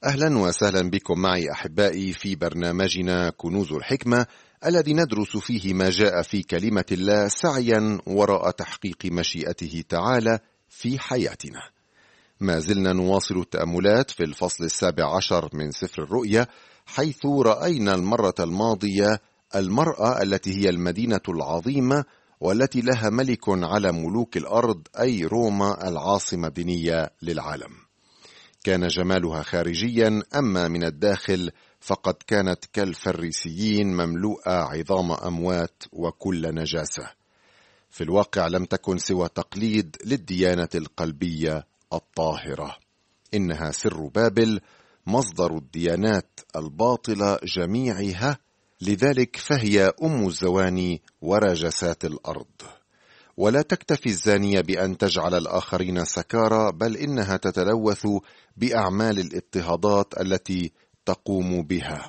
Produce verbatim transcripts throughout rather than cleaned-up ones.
أهلا وسهلا بكم معي أحبائي في برنامجنا كنوز الحكمة الذي ندرس فيه ما جاء في كلمة الله سعيا وراء تحقيق مشيئته تعالى في حياتنا. ما زلنا نواصل التأملات في الفصل السابع عشر من سفر الرؤيا، حيث رأينا المرة الماضية المرأة التي هي المدينة العظيمة والتي لها ملك على ملوك الأرض، أي روما العاصمة الدينية للعالم. كان جمالها خارجيا، أما من الداخل فقد كانت كالفريسيين مملوءة عظام أموات وكل نجاسة. في الواقع لم تكن سوى تقليد للديانة القلبية الطاهرة. إنها سر بابل، مصدر الديانات الباطلة جميعها، لذلك فهي أم الزواني ورجسات الأرض. ولا تكتفي الزانية بأن تجعل الآخرين سكارى، بل إنها تتلوث بأعمال الاضطهادات التي تقوم بها.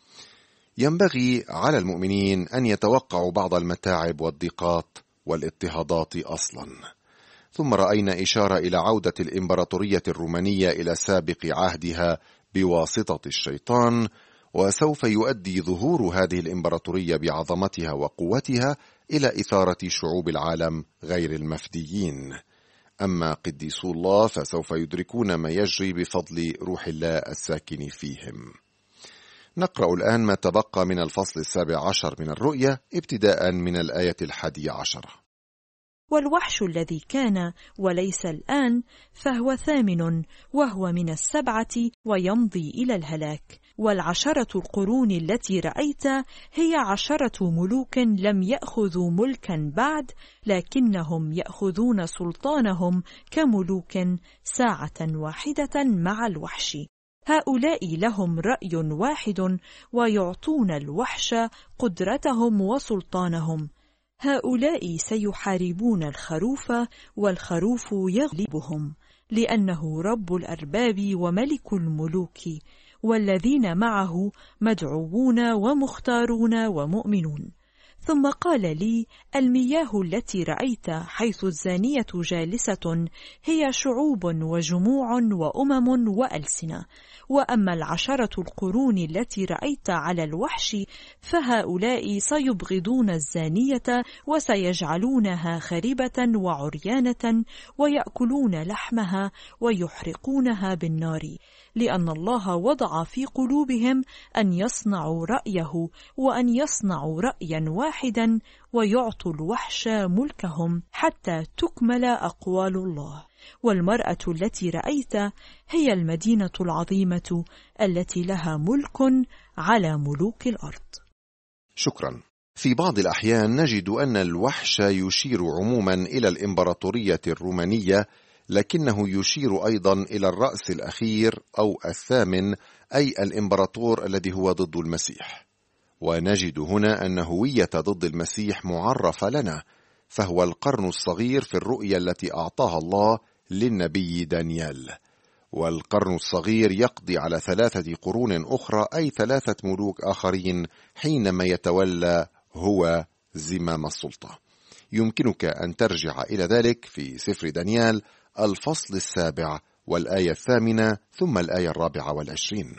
ينبغي على المؤمنين أن يتوقعوا بعض المتاعب والضيقات والاضطهادات أصلا. ثم رأينا إشارة إلى عودة الإمبراطورية الرومانية إلى سابق عهدها بواسطة الشيطان، وسوف يؤدي ظهور هذه الإمبراطورية بعظمتها وقوتها إلى إثارة شعوب العالم غير المفديين. أما قديسو الله فسوف يدركون ما يجري بفضل روح الله الساكن فيهم. نقرأ الآن ما تبقى من الفصل السابع عشر من الرؤيا ابتداء من الآية الحادية عشرة. والوحش الذي كان وليس الآن فهو ثامن، وهو من السبعة ويمضي إلى الهلاك. والعشرة القرون التي رأيت هي عشرة ملوك لم يأخذوا ملكا بعد، لكنهم يأخذون سلطانهم كملوك ساعة واحدة مع الوحش. هؤلاء لهم رأي واحد، ويعطون الوحش قدرتهم وسلطانهم. هؤلاء سيحاربون الخروف، والخروف يغلبهم، لأنه رب الأرباب وملك الملوك، والذين معه مدعوون ومختارون ومؤمنون. ثم قال لي: المياه التي رأيت حيث الزانية جالسة هي شعوب وجموع وأمم وألسنة. وأما العشرة القرون التي رأيت على الوحش فهؤلاء سيبغضون الزانية، وسيجعلونها خربة وعريانة، ويأكلون لحمها ويحرقونها بالنار، لأن الله وضع في قلوبهم أن يصنعوا رأيه، وأن يصنعوا رأيا واحدا، ويعطوا الوحش ملكهم حتى تكمل أقوال الله. والمرأة التي رأيت هي المدينة العظيمة التي لها ملك على ملوك الأرض. شكرا. في بعض الأحيان نجد أن الوحش يشير عموما إلى الإمبراطورية الرومانية، لكنه يشير أيضا إلى الرأس الأخير أو الثامن، أي الإمبراطور الذي هو ضد المسيح. ونجد هنا أن هوية ضد المسيح معرفة لنا، فهو القرن الصغير في الرؤية التي أعطاها الله للنبي دانيال. والقرن الصغير يقضي على ثلاثة قرون أخرى، أي ثلاثة ملوك آخرين، حينما يتولى هو زمام السلطة. يمكنك أن ترجع إلى ذلك في سفر دانيال الفصل السابع والآية الثامنة ثم الآية الرابعة والعشرين.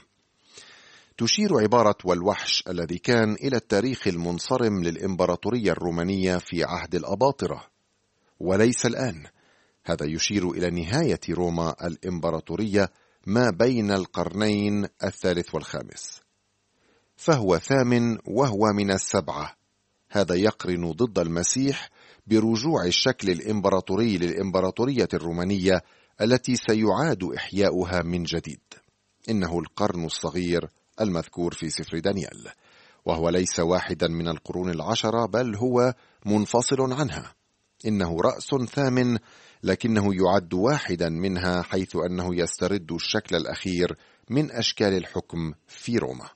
تشير عبارة والوحش الذي كان إلى التاريخ المنصرم للإمبراطورية الرومانية في عهد الأباطرة، وليس الآن. هذا يشير إلى نهاية روما الإمبراطورية ما بين القرنين الثالث والخامس. فهو ثامن وهو من السبعة. هذا يقرن ضد المسيح برجوع الشكل الإمبراطوري للإمبراطورية الرومانية التي سيعاد إحياؤها من جديد. إنه القرن الصغير المذكور في سفر دانيال، وهو ليس واحدا من القرون العشرة، بل هو منفصل عنها. إنه رأس ثامن، لكنه يعد واحدا منها، حيث أنه يسترد الشكل الأخير من أشكال الحكم في روما.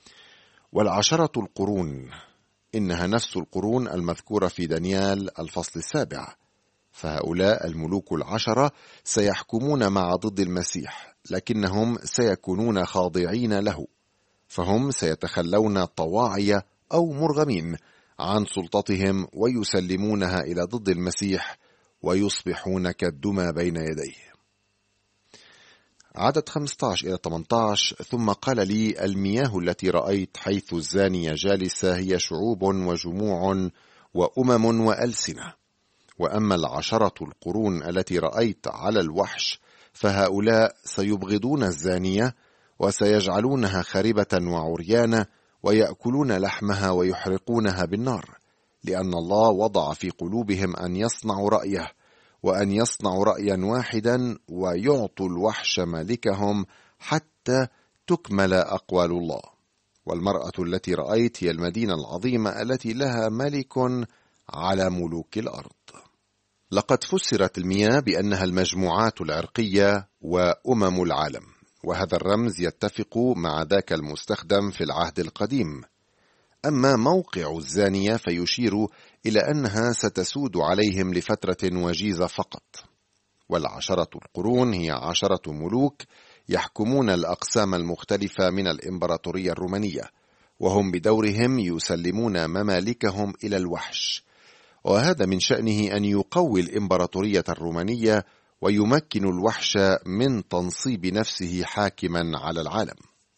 والعشرة القرون إنها نفس القرون المذكورة في دانيال الفصل السابع. فهؤلاء الملوك العشرة سيحكمون مع ضد المسيح، لكنهم سيكونون خاضعين له، فهم سيتخلون طواعية أو مرغمين عن سلطتهم ويسلمونها إلى ضد المسيح، ويصبحون كالدمى بين يديه. عدد خمسة عشر إلى ثمانية عشر: ثم قال لي: المياه التي رأيت حيث الزانية جالسة هي شعوب وجموع وأمم وألسنة، وأما العشرة القرون التي رأيت على الوحش فهؤلاء سيبغضون الزانية وسيجعلونها خربة وعريانة ويأكلون لحمها ويحرقونها بالنار، لأن الله وضع في قلوبهم أن يصنعوا رأيه وأن يصنعوا رأيا واحدا ويعطوا الوحش مالكهم حتى تكمل أقوال الله. والمرأة التي رأيت هي المدينة العظيمة التي لها ملك على ملوك الأرض. لقد فسرت المياه بأنها المجموعات العرقية وأمم العالم، وهذا الرمز يتفق مع ذاك المستخدم في العهد القديم. أما موقع الزانية فيشير إلى أنها ستسود عليهم لفترة وجيزة فقط. والعشرة القرون هي عشرة ملوك يحكمون الأقسام المختلفة من الإمبراطورية الرومانية، وهم بدورهم يسلمون ممالكهم إلى الوحش، وهذا من شأنه أن يقوي الإمبراطورية الرومانية ويمكن الوحش من تنصيب نفسه حاكما على العالم.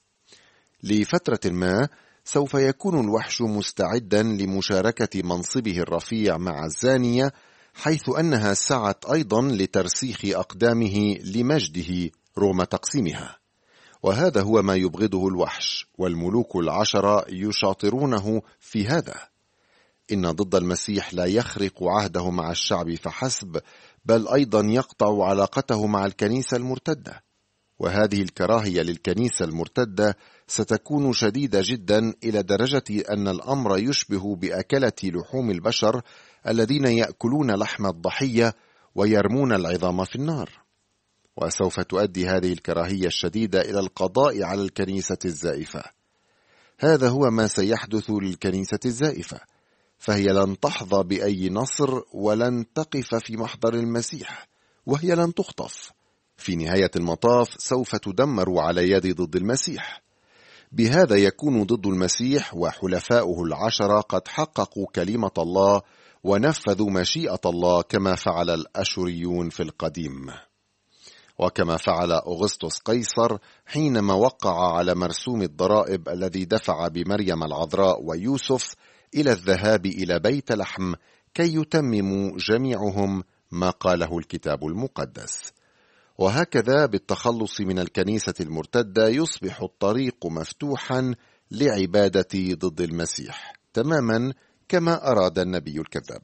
لفترة ما سوف يكون الوحش مستعدا لمشاركة منصبه الرفيع مع الزانية، حيث أنها سعت أيضا لترسيخ أقدامه لمجده رغم تقسيمها، وهذا هو ما يبغضه الوحش، والملوك العشرة يشاطرونه في هذا. إن ضد المسيح لا يخرق عهده مع الشعب فحسب، بل أيضا يقطع علاقته مع الكنيسة المرتدة، وهذه الكراهية للكنيسة المرتدة ستكون شديدة جدا إلى درجة أن الأمر يشبه بأكلة لحوم البشر الذين يأكلون لحم الضحية ويرمون العظام في النار. وسوف تؤدي هذه الكراهية الشديدة إلى القضاء على الكنيسة الزائفة. هذا هو ما سيحدث للكنيسة الزائفة، فهي لن تحظى بأي نصر ولن تقف في محضر المسيح، وهي لن تخطف. في نهاية المطاف سوف تدمر على يد ضد المسيح. بهذا يكون ضد المسيح وحلفاؤه العشرة قد حققوا كلمة الله ونفذوا مشيئة الله، كما فعل الأشوريون في القديم، وكما فعل أغسطس قيصر حينما وقع على مرسوم الضرائب الذي دفع بمريم العذراء ويوسف إلى الذهاب إلى بيت لحم كي يتمموا جميعهم ما قاله الكتاب المقدس. وهكذا بالتخلص من الكنيسة المرتدة يصبح الطريق مفتوحا لعبادة ضد المسيح، تماما كما أراد النبي الكذاب.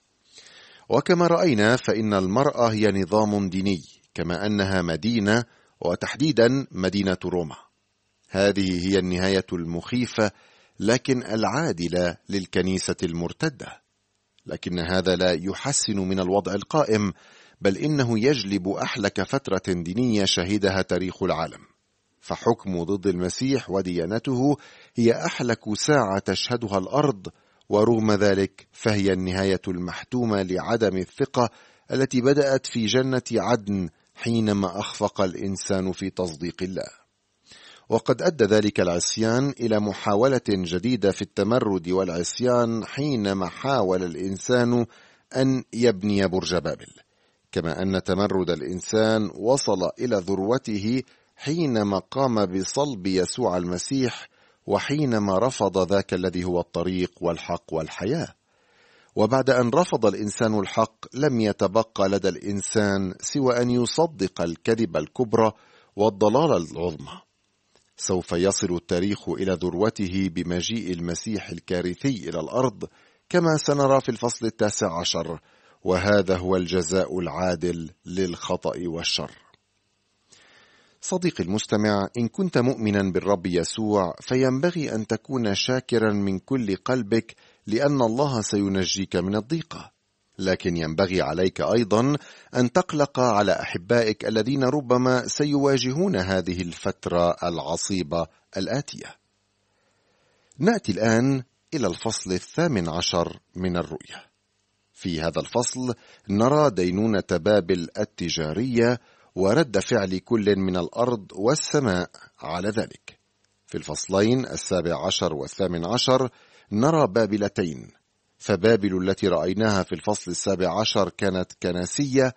وكما رأينا فإن المرأة هي نظام ديني، كما أنها مدينة، وتحديدا مدينة روما. هذه هي النهاية المخيفة لكن العادلة للكنيسة المرتدة. لكن هذا لا يحسن من الوضع القائم، بل إنه يجلب أحلك فترة دينية شهدها تاريخ العالم. فحكم ضد المسيح وديانته هي أحلك ساعة تشهدها الأرض، ورغم ذلك فهي النهاية المحتومة لعدم الثقة التي بدأت في جنة عدن حينما أخفق الإنسان في تصديق الله. وقد أدى ذلك العصيان إلى محاولة جديدة في التمرد والعصيان حينما حاول الإنسان أن يبني برج بابل، كما أن تمرد الإنسان وصل إلى ذروته حينما قام بصلب يسوع المسيح، وحينما رفض ذاك الذي هو الطريق والحق والحياة. وبعد أن رفض الإنسان الحق لم يتبقى لدى الإنسان سوى أن يصدق الكذب الكبرى والضلال العظمى. سوف يصل التاريخ إلى ذروته بمجيء المسيح الكارثي إلى الأرض، كما سنرى في الفصل التاسع عشر، وهذا هو الجزاء العادل للخطأ والشر. صديقي المستمع، إن كنت مؤمنا بالرب يسوع فينبغي أن تكون شاكرا من كل قلبك، لأن الله سينجيك من الضيقة. لكن ينبغي عليك أيضا أن تقلق على أحبائك الذين ربما سيواجهون هذه الفترة العصيبة الآتية. نأتي الآن إلى الفصل الثامن عشر من الرؤيا. في هذا الفصل نرى دينونة بابل التجارية ورد فعل كل من الأرض والسماء على ذلك. في الفصلين السابع عشر والثامن عشر نرى بابلتين، فبابل التي رأيناها في الفصل السابع عشر كانت كنسية،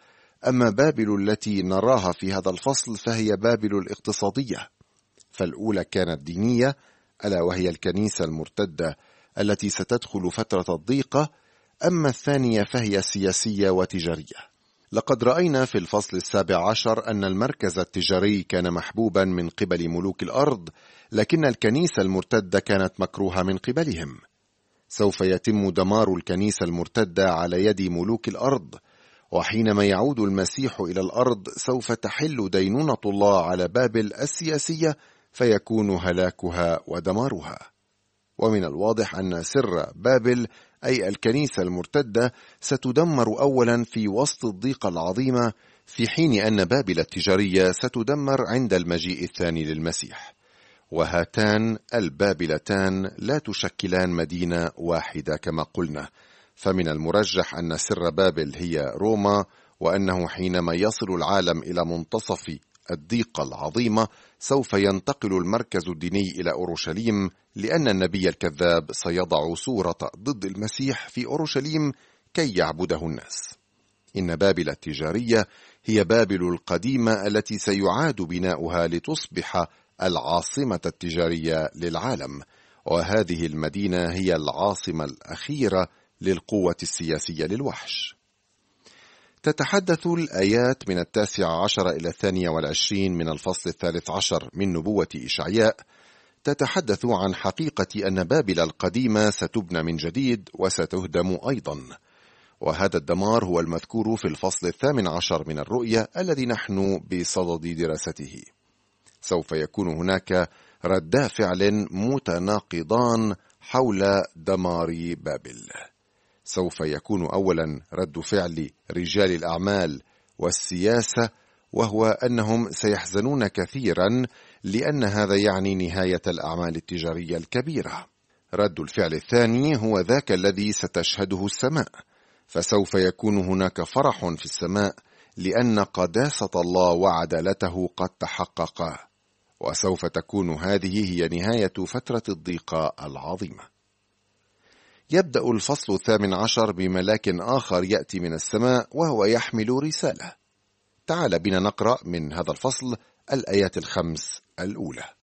أما بابل التي نراها في هذا الفصل فهي بابل الاقتصادية، فالأولى كانت دينية ألا وهي الكنيسة المرتدة التي ستدخل فترة الضيقة، أما الثانية فهي سياسية وتجارية. لقد رأينا في الفصل السابع عشر أن المركز التجاري كان محبوبا من قبل ملوك الأرض، لكن الكنيسة المرتدة كانت مكروهة من قبلهم. سوف يتم دمار الكنيسة المرتدة على يد ملوك الأرض، وحينما يعود المسيح إلى الأرض سوف تحل دينونة الله على بابل السياسية، فيكون هلاكها ودمارها. ومن الواضح أن سر بابل أي الكنيسة المرتدة ستدمر أولا في وسط الضيقة العظيمة، في حين أن بابل التجارية ستدمر عند المجيء الثاني للمسيح. وهاتان البابلتان لا تشكلان مدينة واحدة كما قلنا، فمن المرجح أن سر بابل هي روما، وأنه حينما يصل العالم إلى منتصف الضيقة العظيمة سوف ينتقل المركز الديني إلى أورشليم، لأن النبي الكذاب سيضع صورة ضد المسيح في أورشليم كي يعبده الناس. إن بابل التجارية هي بابل القديمة التي سيعاد بناؤها لتصبح العاصمة التجارية للعالم، وهذه المدينة هي العاصمة الأخيرة للقوة السياسية للوحش. تتحدث الآيات من التاسع عشر إلى الثانية والعشرين من الفصل الثالث عشر من نبوة إشعياء، تتحدث عن حقيقة أن بابل القديمة ستبنى من جديد وستهدم أيضا، وهذا الدمار هو المذكور في الفصل الثامن عشر من الرؤيا الذي نحن بصدد دراسته. سوف يكون هناك ردا فعل متناقضان حول دمار بابل. سوف يكون أولا رد فعل رجال الأعمال والسياسة، وهو أنهم سيحزنون كثيرا لأن هذا يعني نهاية الأعمال التجارية الكبيرة. رد الفعل الثاني هو ذاك الذي ستشهده السماء، فسوف يكون هناك فرح في السماء لأن قداسة الله وعدالته قد تحققا، وسوف تكون هذه هي نهاية فترة الضيقة العظيمة. يبدأ الفصل الثامن عشر بملاك آخر يأتي من السماء وهو يحمل رسالة. تعال بنا نقرأ من هذا الفصل الآيات الخمس الأولى.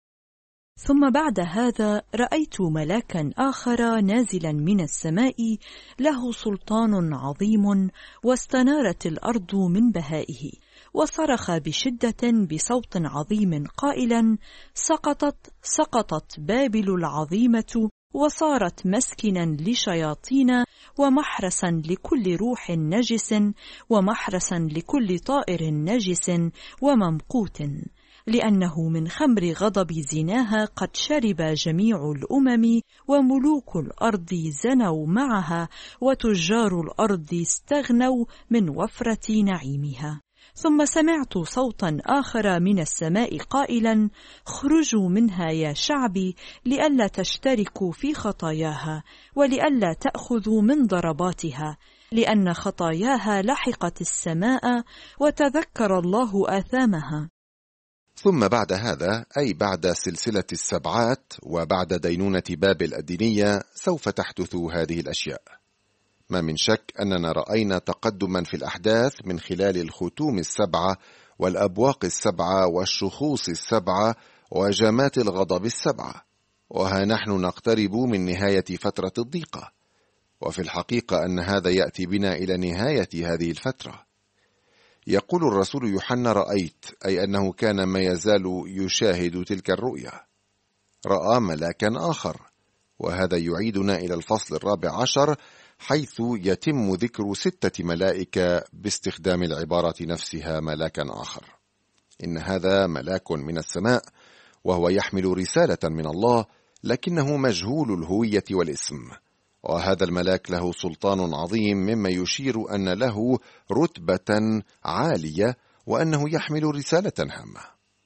ثم بعد هذا رأيت ملاكا آخر نازلا من السماء له سلطان عظيم، واستنارت الأرض من بهائه، وصرخ بشدة بصوت عظيم قائلا: سقطت سقطت بابل العظيمة، وصارت مسكنا لشياطين، ومحرسا لكل روح نجس، ومحرسا لكل طائر نجس وممقوت، لأنه من خمر غضب زناها قد شرب جميع الأمم، وملوك الأرض زنوا معها، وتجار الأرض استغنوا من وفرة نعيمها. ثم سمعت صوتا آخر من السماء قائلا: خرجوا منها يا شعبي، لئلا تشتركوا في خطاياها، ولئلا تأخذوا من ضرباتها، لأن خطاياها لحقت السماء، وتذكر الله آثامها. ثم بعد هذا، أي بعد سلسلة السبعات وبعد دينونة بابل الدينية، سوف تحدث هذه الأشياء. ما من شك أننا رأينا تقدما في الأحداث من خلال الختوم السبعة والأبواق السبعة والشخوص السبعة وجمات الغضب السبعة، وها نحن نقترب من نهاية فترة الضيقة، وفي الحقيقة أن هذا يأتي بنا إلى نهاية هذه الفترة. يقول الرسول يوحنا: رأيت، أي أنه كان ما يزال يشاهد تلك الرؤيا، رأى ملاكا آخر، وهذا يعيدنا إلى الفصل الرابع عشر، حيث يتم ذكر ستة ملائكة باستخدام العبارة نفسها ملاكا آخر. إن هذا ملاك من السماء، وهو يحمل رسالة من الله، لكنه مجهول الهوية والاسم، وهذا الملاك له سلطان عظيم، مما يشير أن له رتبة عالية، وأنه يحمل رسالة هامة.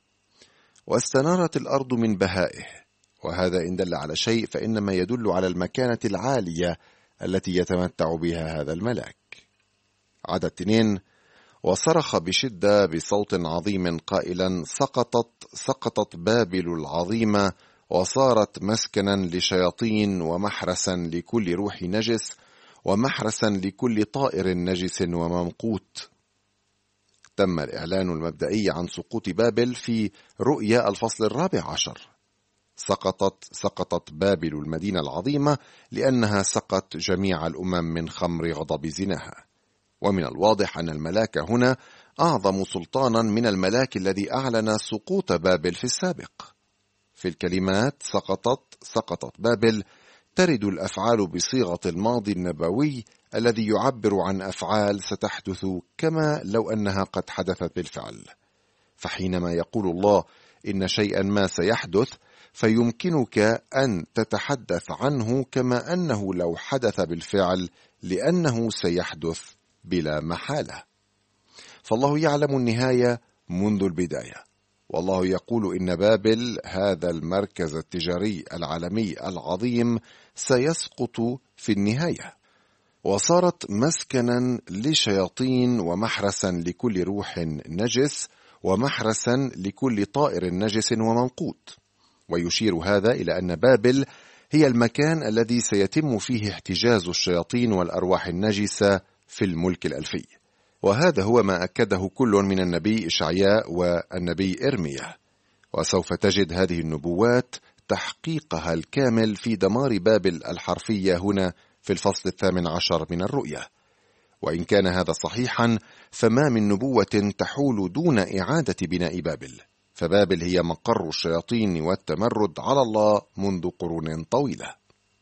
واستنارت الأرض من بهائه، وهذا إن دل على شيء فإنما يدل على المكانة العالية التي يتمتع بها هذا الملاك. عدد اثنين: وصرخ بشدة بصوت عظيم قائلا: سقطت سقطت بابل العظيمة، وصارت مسكنا لشياطين، ومحرسا لكل روح نجس، ومحرسا لكل طائر نجس وممقوت. تم الإعلان المبدئي عن سقوط بابل في رؤيا الفصل الرابع عشر. سقطت سقطت بابل المدينة العظيمة لأنها سقت جميع الأمم من خمر غضب زناها. ومن الواضح أن الملاك هنا أعظم سلطانا من الملاك الذي أعلن سقوط بابل في السابق. في الكلمات سقطت سقطت بابل ترد الأفعال بصيغة الماضي النبوي الذي يعبر عن أفعال ستحدث كما لو أنها قد حدثت بالفعل. فحينما يقول الله إن شيئا ما سيحدث فيمكنك أن تتحدث عنه كما أنه لو حدث بالفعل، لأنه سيحدث بلا محالة. فالله يعلم النهاية منذ البداية، والله يقول إن بابل هذا المركز التجاري العالمي العظيم سيسقط في النهاية، وصارت مسكنا لشياطين ومحرسا لكل روح نجس ومحرسا لكل طائر نجس ومنقوط. ويشير هذا إلى أن بابل هي المكان الذي سيتم فيه احتجاز الشياطين والأرواح النجسة في الملك الألفي. وهذا هو ما أكده كل من النبي إشعياء والنبي إرميا. وسوف تجد هذه النبوات تحقيقها الكامل في دمار بابل الحرفية هنا في الفصل الثامن عشر من الرؤيا. وإن كان هذا صحيحا فما من نبوة تحول دون إعادة بناء بابل، فبابل هي مقر الشياطين والتمرد على الله منذ قرون طويلة.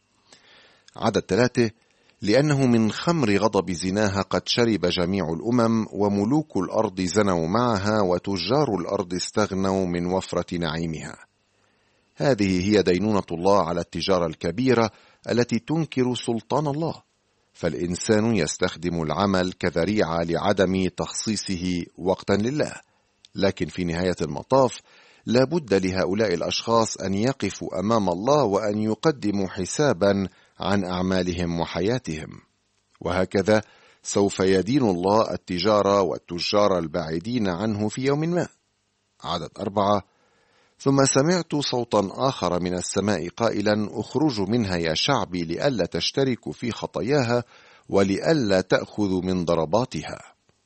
عدد ثلاثة: لأنه من خمر غضب زناها قد شرب جميع الأمم، وملوك الأرض زنوا معها، وتجار الأرض استغنوا من وفرة نعيمها. هذه هي دينونة الله على التجارة الكبيرة التي تنكر سلطان الله. فالإنسان يستخدم العمل كذريعة لعدم تخصيصه وقتا لله، لكن في نهاية المطاف لا بد لهؤلاء الأشخاص أن يقفوا أمام الله وأن يقدموا حسابا عن أعمالهم وحياتهم. وهكذا سوف يدين الله التجارة والتجار البعيدين عنه في يوم ما. عدد أربعة: ثم سمعت صوتا آخر من السماء قائلا: اخرجوا منها يا شعبي، لئلا تشتركوا في خطاياها ولئلا تأخذوا من ضرباتها.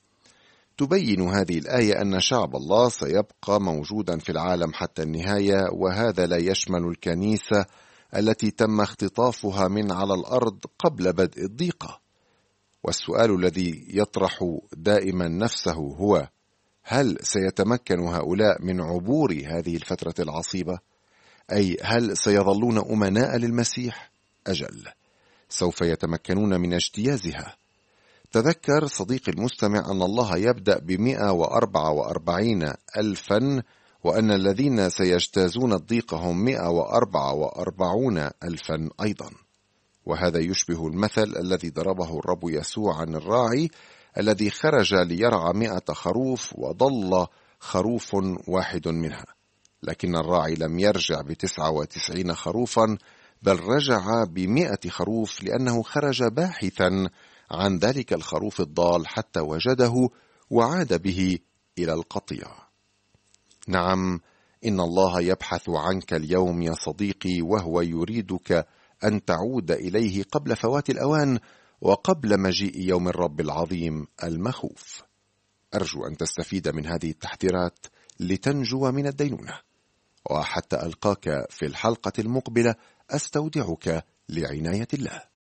تبين هذه الآية أن شعب الله سيبقى موجودا في العالم حتى النهاية، وهذا لا يشمل الكنيسة التي تم اختطافها من على الأرض قبل بدء الضيقة. والسؤال الذي يطرح دائما نفسه هو: هل سيتمكن هؤلاء من عبور هذه الفترة العصيبة؟ أي هل سيظلون أمناء للمسيح؟ أجل، سوف يتمكنون من اجتيازها. تذكر صديقي المستمع أن الله يبدأ بمئة وأربعة وأربعين ألفا، وأن الذين سيجتازون الضيق هم مئة وأربعة وأربعون ألفا أيضا. وهذا يشبه المثل الذي ضربه الرب يسوع عن الراعي الذي خرج ليرعى مئة خروف وضل خروف واحد منها، لكن الراعي لم يرجع بتسعة وتسعين خروفا، بل رجع بمئة خروف، لأنه خرج باحثا عن ذلك الخروف الضال حتى وجده وعاد به إلى القطيع. نعم، إن الله يبحث عنك اليوم يا صديقي، وهو يريدك أن تعود إليه قبل فوات الأوان وقبل مجيء يوم الرب العظيم المخوف. أرجو أن تستفيد من هذه التحذيرات لتنجو من الدينونة. وحتى ألقاك في الحلقة المقبلة أستودعك لعناية الله.